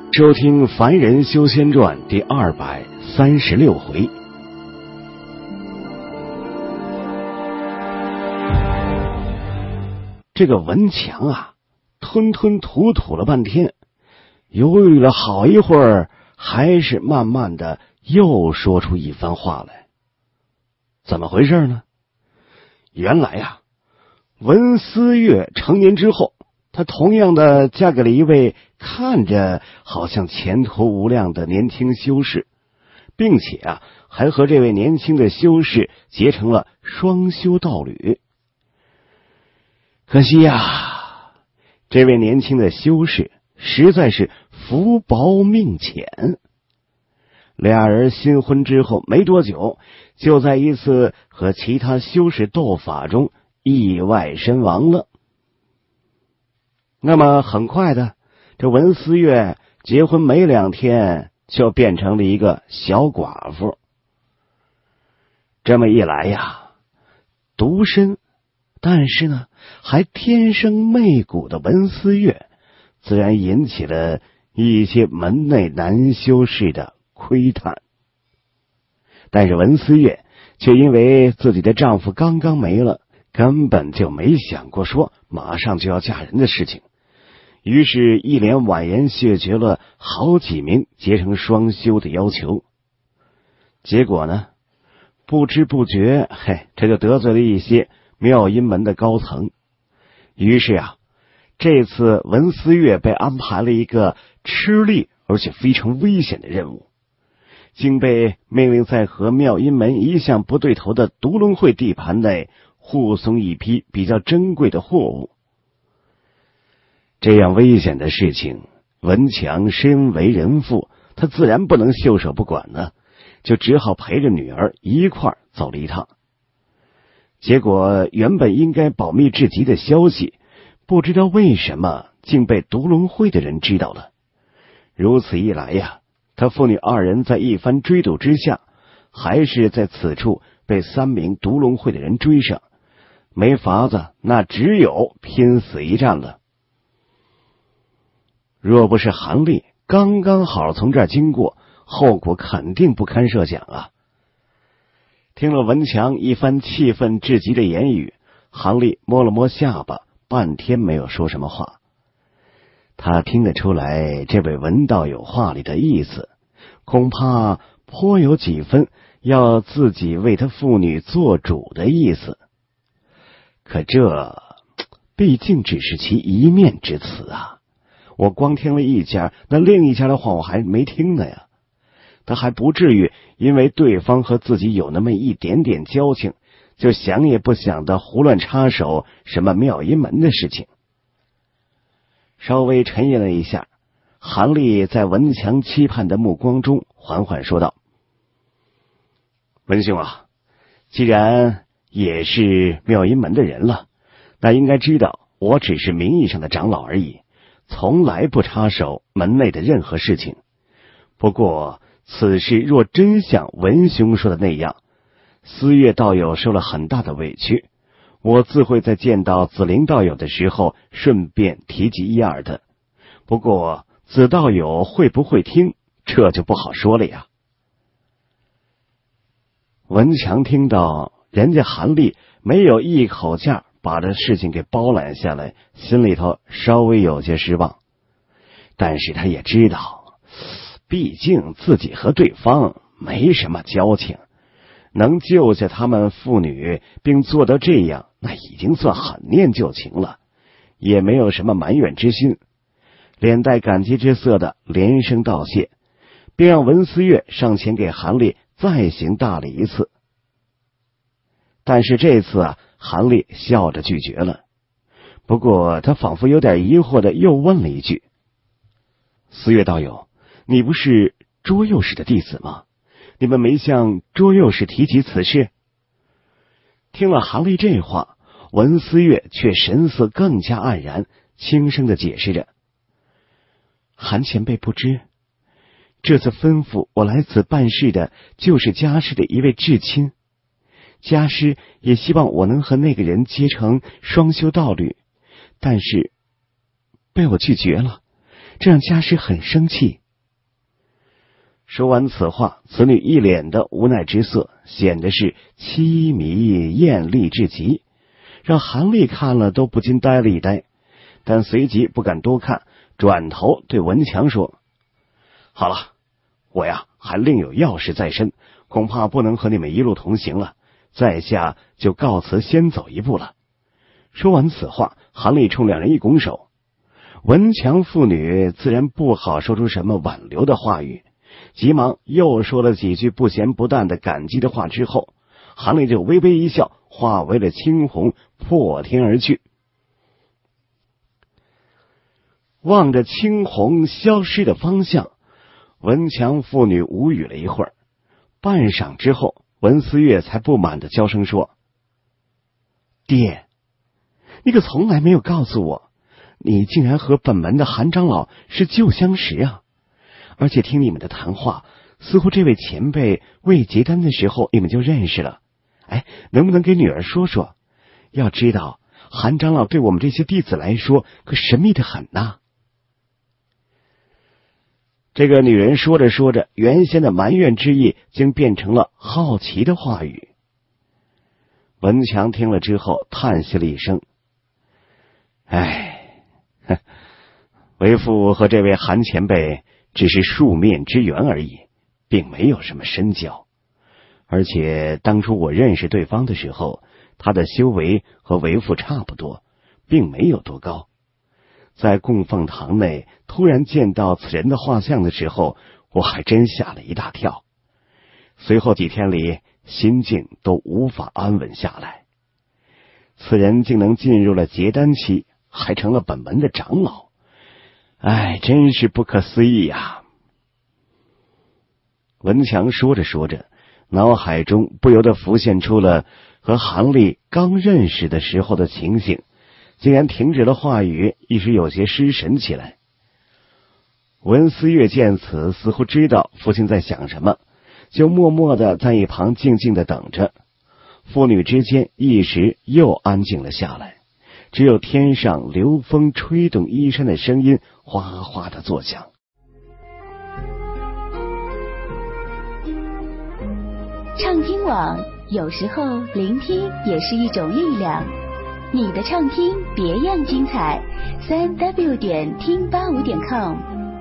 收听《凡人修仙传》第236回。这个文强啊，吞吞吐吐了半天，犹豫了好一会儿，还是慢慢的又说出一番话来。怎么回事呢？原来啊，文思月成年之后，她同样的嫁给了一位看着好像前途无量的年轻修士，并且啊，还和这位年轻的修士结成了双修道侣。可惜呀，这位年轻的修士实在是福薄命浅，俩人新婚之后没多久，就在一次和其他修士斗法中意外身亡了。那么很快的，这文思月结婚没2天就变成了一个小寡妇。这么一来呀，独身但是呢还天生媚骨的文思月，自然引起了一些门内男修士的窥探。但是文思月却因为自己的丈夫刚刚没了，根本就没想过说马上就要嫁人的事情，于是一连婉言谢绝了好几名结成双修的要求。结果呢，不知不觉这就得罪了一些妙音门的高层。于是啊，这次文思月被安排了一个吃力而且非常危险的任务，竟被命令在和妙音门一向不对头的独龙会地盘内护送一批比较珍贵的货物。这样危险的事情，文强身为人父，他自然不能袖手不管呢，就只好陪着女儿一块儿走了一趟。结果原本应该保密至极的消息，不知道为什么竟被独龙会的人知道了。如此一来呀，他父女二人在一番追堵之下，还是在此处被3名独龙会的人追上。没法子，那只有拼死一战了。若不是韩立刚刚好从这儿经过，后果肯定不堪设想啊。听了文强一番气愤至极的言语，韩立摸了摸下巴，半天没有说什么话。他听得出来这位文道友话里的意思，恐怕颇有几分要自己为他父女做主的意思。可这毕竟只是其一面之词啊，我光听了一家，那另一家的话我还没听呢呀。他还不至于因为对方和自己有那么一点点交情，就想也不想的胡乱插手什么妙音门的事情。稍微沉吟了一下，韩立在文强期盼的目光中缓缓说道：文兄啊，既然也是妙音门的人了，那应该知道我只是名义上的长老而已，从来不插手门内的任何事情。不过此事若真像文兄说的那样，思月道友受了很大的委屈，我自会在见到紫菱道友的时候顺便提及一二的。不过紫道友会不会听，这就不好说了呀。文强听到人家韩立没有一口价把这事情给包揽下来，心里头稍微有些失望。但是他也知道，毕竟自己和对方没什么交情，能救下他们父女并做到这样，那已经算很念旧情了，也没有什么埋怨之心，连带感激之色的连声道谢，并让文思月上前给韩立再行大礼一次。但是这次啊，韩立笑着拒绝了。不过他仿佛有点疑惑的又问了一句：思月道友，你不是卓右氏的弟子吗？你们没向卓右氏提及此事？听了韩立这话，文思月却神色更加黯然，轻声的解释着：韩前辈不知，这次吩咐我来此办事的就是家师的一位至亲，家师也希望我能和那个人结成双修道侣，但是被我拒绝了，这让家师很生气。 说完此话，此女一脸的无奈之色，显得是凄迷艳丽至极，让韩立看了都不禁呆了一呆，但随即不敢多看，转头对文强说：好了，我呀还另有要事在身，恐怕不能和你们一路同行了，在下就告辞先走一步了。说完此话，韩立冲两人一拱手。文强父女自然不好说出什么挽留的话语，急忙又说了几句不咸不淡的感激的话之后，韩立就微微一笑，化为了青红，破天而去。望着青红消失的方向，文强父女无语了一会儿，半晌之后，文思月才不满的娇声说：爹，你可从来没有告诉我，你竟然和本门的韩长老是旧相识啊！而且听你们的谈话，似乎这位前辈未结丹的时候你们就认识了。哎，能不能给女儿说说？要知道，韩长老对我们这些弟子来说可神秘的很呐。这个女人说着说着，原先的埋怨之意竟变成了好奇的话语。文强听了之后叹息了一声：哎，为父和这位韩前辈只是数面之缘而已，并没有什么深交。而且当初我认识对方的时候，他的修为和为父差不多，并没有多高。在供奉堂内突然见到此人的画像的时候，我还真吓了一大跳。随后几天里，心境都无法安稳下来。此人竟能进入了结丹期，还成了本门的长老，哎，真是不可思议呀！文强说着说着，脑海中不由得浮现出了和韩立刚认识的时候的情形，竟然停止了话语，一时有些失神起来。文思月见此，似乎知道父亲在想什么，就默默的在一旁静静的等着。父女之间一时又安静了下来，只有天上流风吹动衣衫的声音哗哗的作响。 畅听网，有时候聆听也是一种力量。你的畅听别样精彩，3w 点听85.com。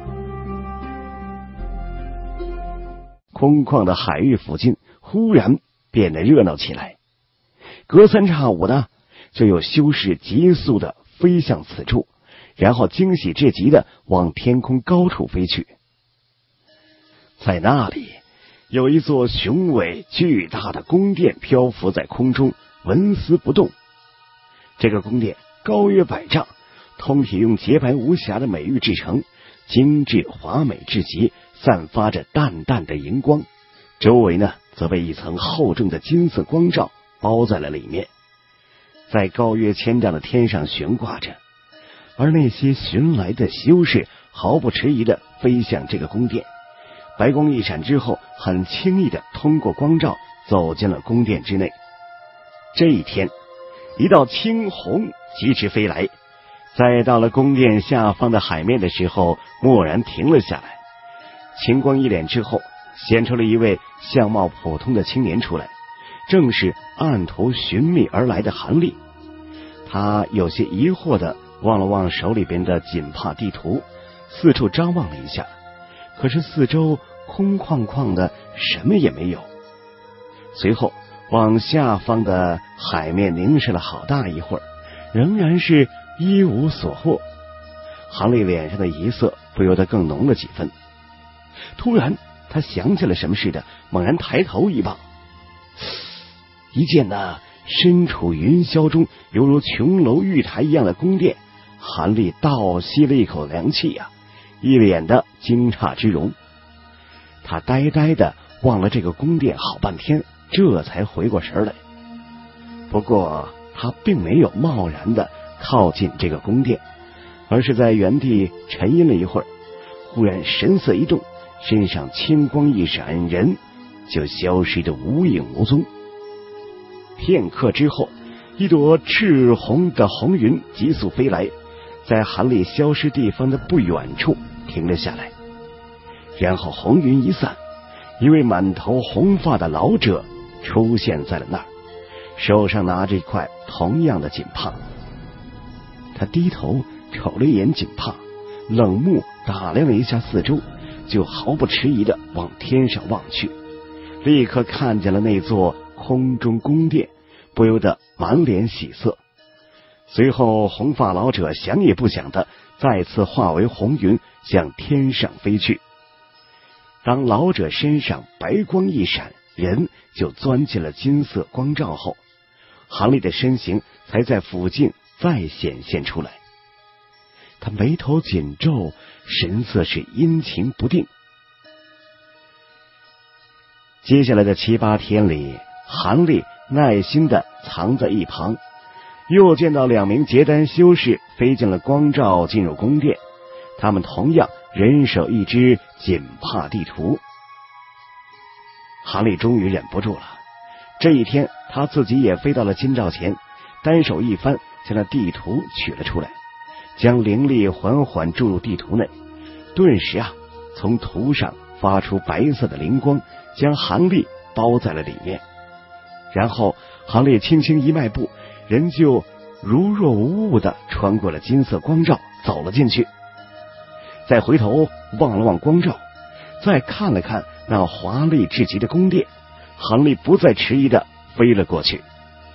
空旷的海域附近忽然变得热闹起来，隔三差五的就有修士急速的飞向此处，然后惊喜至极的往天空高处飞去。在那里，有一座雄伟巨大的宫殿漂浮在空中，纹丝不动。这个宫殿高约100丈，通体用洁白无瑕的美玉制成，精致华美至极，散发着淡淡的荧光。周围呢，则被一层厚重的金色光罩包在了里面，在高约1000丈的天上悬挂着。而那些寻来的修士毫不迟疑地飞向这个宫殿，白光一闪之后，很轻易地通过光罩走进了宫殿之内。这一天，一道青虹疾驰飞来，在到了宫殿下方的海面的时候，蓦然停了下来。晴光一脸之后，显出了一位相貌普通的青年出来，正是按图寻觅而来的韩立。他有些疑惑地望了望手里边的锦帕地图，四处张望了一下，可是四周空旷旷的，什么也没有。随后往下方的海面凝视了好大一会儿，仍然是一无所获。韩立脸上的疑色不由得更浓了几分。突然他想起了什么似的，猛然抬头一望，一见那身处云霄中犹如琼楼玉台一样的宫殿，韩立倒吸了一口凉气呀，一脸的惊诧之容。他呆呆的望了这个宫殿好半天，这才回过神来。不过他并没有贸然的靠近这个宫殿，而是在原地沉吟了一会儿，忽然神色一动，身上青光一闪，人就消失得无影无踪。片刻之后，一朵赤红的红云急速飞来，在韩立消失地方的不远处停了下来。 然后红云一散，一位满头红发的老者出现在了那儿，手上拿着一块同样的锦帕。他低头瞅了一眼锦帕，冷目打量了一下四周，就毫不迟疑地往天上望去，立刻看见了那座空中宫殿，不由得满脸喜色。随后红发老者想也不想的再次化为红云向天上飞去。当老者身上白光一闪，人就钻进了金色光罩后，韩立的身形才在附近再显现出来。他眉头紧皱，神色是阴晴不定。接下来的7、8天里，韩立耐心地藏在一旁，又见到2名结丹修士飞进了光罩，进入宫殿。他们同样人手一只锦帕地图。韩立终于忍不住了，这一天他自己也飞到了金罩前，单手一翻，将那地图取了出来，将灵力缓缓注入地图内。顿时从图上发出白色的灵光，将韩立包在了里面。然后韩立轻轻一迈步，人就如若无物的穿过了金色光罩，走了进去。再回头望了望光罩，再看了看那华丽至极的宫殿，韩立不再迟疑的飞了过去。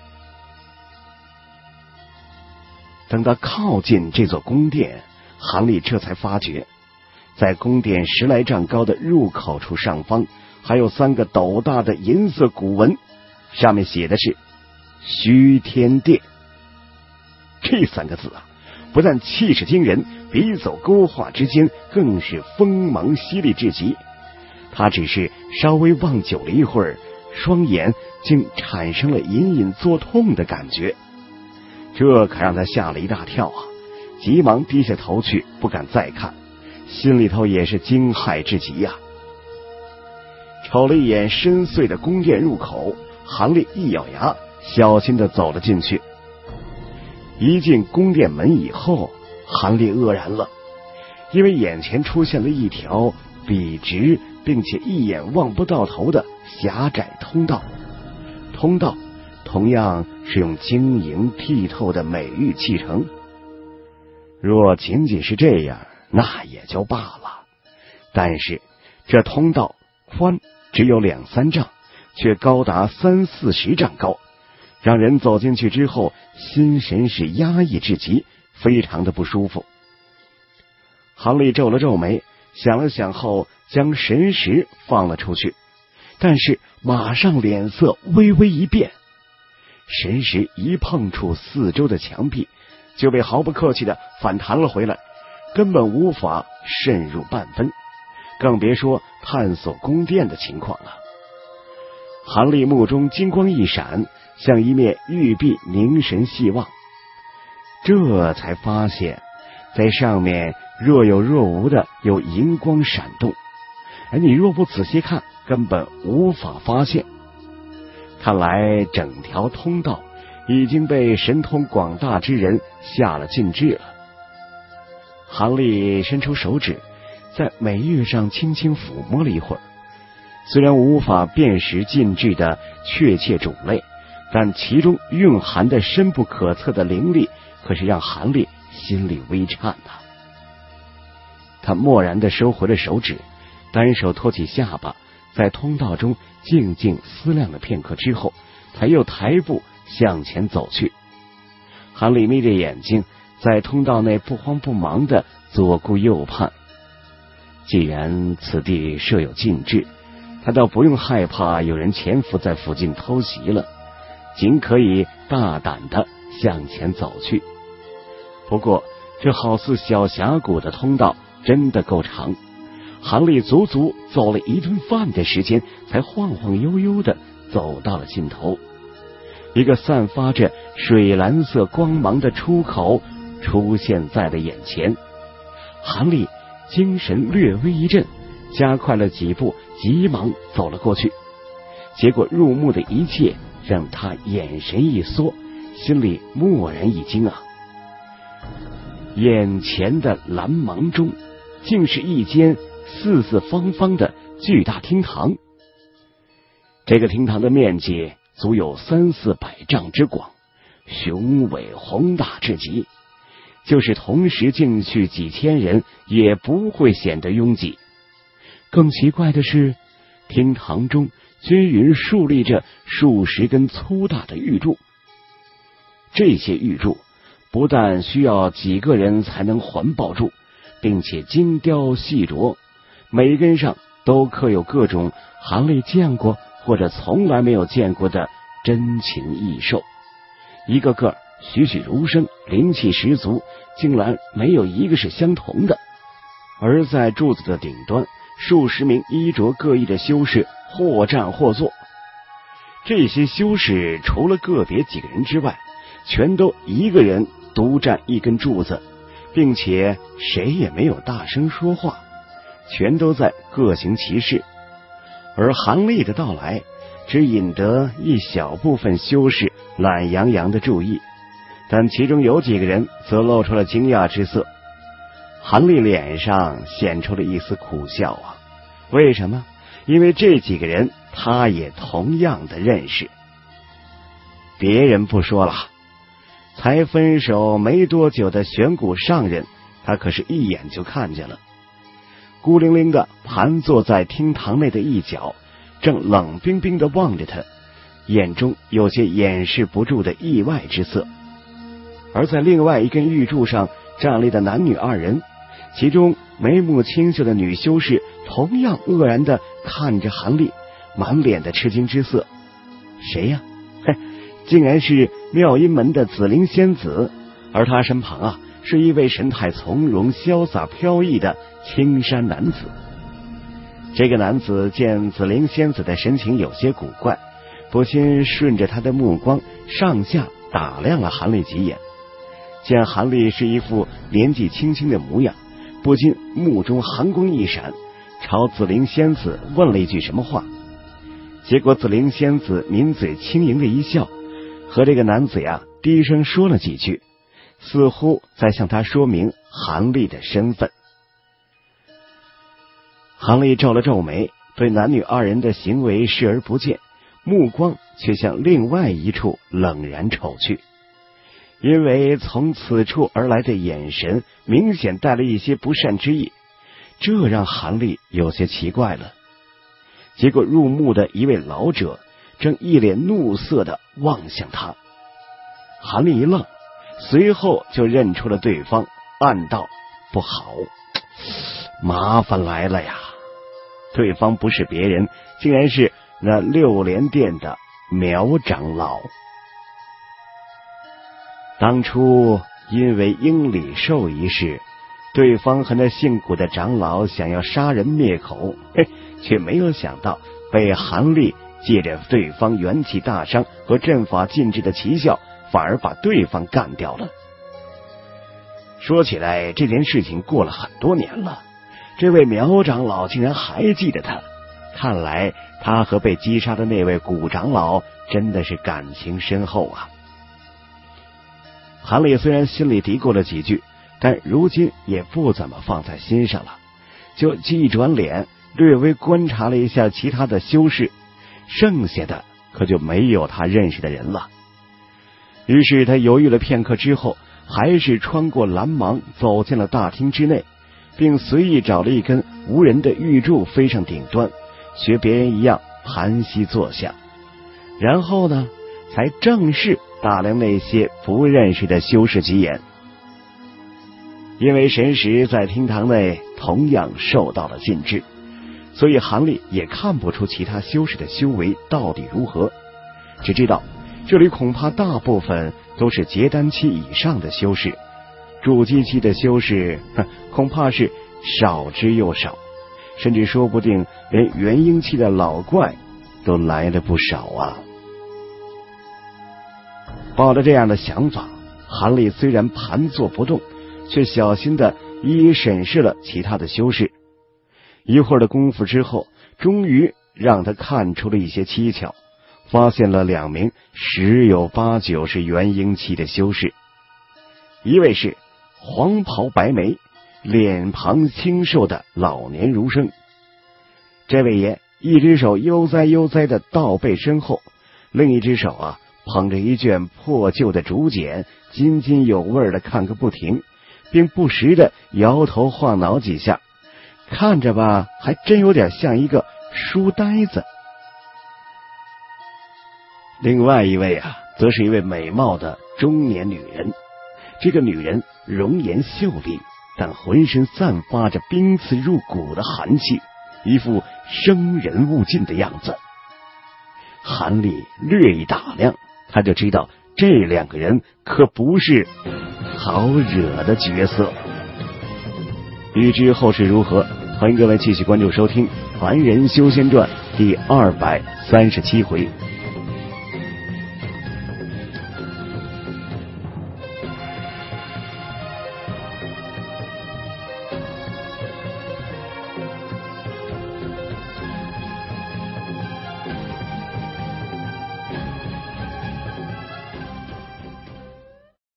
等到靠近这座宫殿，韩立这才发觉，在宫殿10来丈高的入口处上方，还有3个斗大的银色古文，上面写的是虚天殿。这3个字不但气势惊人，笔走勾画之间更是锋芒犀利至极。他只是稍微望久了一会儿，双眼竟产生了隐隐作痛的感觉，这可让他吓了一大跳急忙低下头去，不敢再看，心里头也是惊骇至极瞅了一眼深邃的宫殿入口，韩立一咬牙，小心地走了进去。一进宫殿门以后，韩立愕然了，因为眼前出现了一条笔直并且一眼望不到头的狭窄通道。通道同样是用晶莹剔透的美玉砌成。若仅仅是这样，那也就罢了，但是这通道宽只有2、3丈，却高达30、40丈高，让人走进去之后心神是压抑至极，非常的不舒服。韩立皱了皱眉，想了想后将神识放了出去，但是马上脸色微微一变，神识一碰触四周的墙壁，就被毫不客气的反弹了回来，根本无法渗入半分，更别说探索宫殿的情况了。韩立目中金光一闪，向一面玉壁凝神细望，这才发现在上面若有若无的有银光闪动，而你若不仔细看，根本无法发现。看来整条通道已经被神通广大之人下了禁制了。韩立伸出手指，在美玉上轻轻抚摸了一会儿，虽然无法辨识禁制的确切种类，但其中蕴含的深不可测的灵力，可是让韩立心里微颤他默然地收回了手指，单手托起下巴，在通道中静静思量了片刻之后，才又抬步向前走去。韩立眯着眼睛，在通道内不慌不忙地左顾右盼。既然此地设有禁制，他倒不用害怕有人潜伏在附近偷袭了，仅可以大胆地向前走去。不过这好似小峡谷的通道真的够长，韩立足足走了1顿饭的时间，才晃晃悠悠地走到了尽头。一个散发着水蓝色光芒的出口出现在了眼前。韩立精神略微一震，加快了几步，急忙走了过去。结果入目的一切让他眼神一缩，心里蓦然一惊眼前的蓝芒中竟是一间四四方方的巨大厅堂。这个厅堂的面积足有300-400丈之广，雄伟宏大至极，就是同时进去几千人也不会显得拥挤。更奇怪的是，厅堂中均匀竖立着数十根粗大的玉柱。这些玉柱不但需要几个人才能环抱住，并且精雕细琢，每根上都刻有各种韩立见过或者从来没有见过的珍禽异兽，一个个栩栩如生，灵气十足，竟然没有一个是相同的。而在柱子的顶端，数十名衣着各异的修士或站或坐。这些修士除了个别几个人之外，全都一个人独占一根柱子，并且谁也没有大声说话，全都在各行其事。而韩立的到来只引得一小部分修士懒洋洋的注意，但其中有几个人则露出了惊讶之色。韩立脸上显出了一丝苦笑啊，为什么？因为这几个人他也同样的认识。别人不说了，才分手没多久的玄谷上人，他可是一眼就看见了。孤零零的盘坐在厅堂内的一角，正冷冰冰的望着他，眼中有些掩饰不住的意外之色。而在另外一根玉柱上站立的男女2人，其中眉目清秀的女修士同样愕然的看着韩立，满脸的吃惊之色。谁呀？竟然是妙音门的紫菱仙子，而她身旁啊是一位神态从容潇洒飘逸的青衫男子。这个男子见紫菱仙子的神情有些古怪，不禁顺着他的目光上下打量了韩立几眼。见韩立是一副年纪轻轻的模样，不禁目中寒光一闪，朝紫菱仙子问了一句什么话。结果紫菱仙子抿嘴轻盈的一笑，和这个男子呀低声说了几句，似乎在向他说明韩立的身份。韩立皱了皱眉，对男女2人的行为视而不见，目光却向另外一处冷然瞅去。因为从此处而来的眼神明显带了一些不善之意，这让韩立有些奇怪了。结果入目的一位老者正一脸怒色地望向他。韩立一愣，随后就认出了对方，暗道不好，麻烦来了呀。对方不是别人，竟然是那六莲殿的苗长老。当初因为鹰礼兽一事，对方和那姓古的长老想要杀人灭口，却没有想到被韩立借着对方元气大伤和阵法禁制的奇效，反而把对方干掉了。说起来，这件事情过了很多年了，这位苗长老竟然还记得他，看来他和被击杀的那位古长老真的是感情深厚啊。韩立虽然心里嘀咕了几句，但如今也不怎么放在心上了，就一转脸略微观察了一下其他的修士，剩下的可就没有他认识的人了。于是他犹豫了片刻之后，还是穿过蓝芒走进了大厅之内，并随意找了一根无人的玉柱飞上顶端，学别人一样盘膝坐下，然后呢才正式打量那些不认识的修士几眼。因为神识在厅堂内同样受到了禁制，所以韩立也看不出其他修士的修为到底如何，只知道这里恐怕大部分都是结丹期以上的修士，筑基期的修士恐怕是少之又少，甚至说不定连元婴期的老怪都来了不少啊。抱着这样的想法，韩立虽然盘坐不动，却小心的一一审视了其他的修士。一会儿的功夫之后，终于让他看出了一些蹊跷，发现了2名十有八九是元婴期的修士。一位是黄袍白眉， 脸庞清瘦的老年儒生。这位爷一只手悠哉悠哉的倒背身后，另一只手捧着一卷破旧的竹简，津津有味的看个不停，并不时的摇头晃脑几下，看着吧，还真有点像一个书呆子。另外一位则是一位美貌的中年女人。这个女人容颜秀丽，但浑身散发着冰刺入骨的寒气，一副生人勿近的样子。韩立略一打量，他就知道这两个人可不是好惹的角色。欲知后事如何，欢迎各位继续关注收听《凡人修仙传》第237回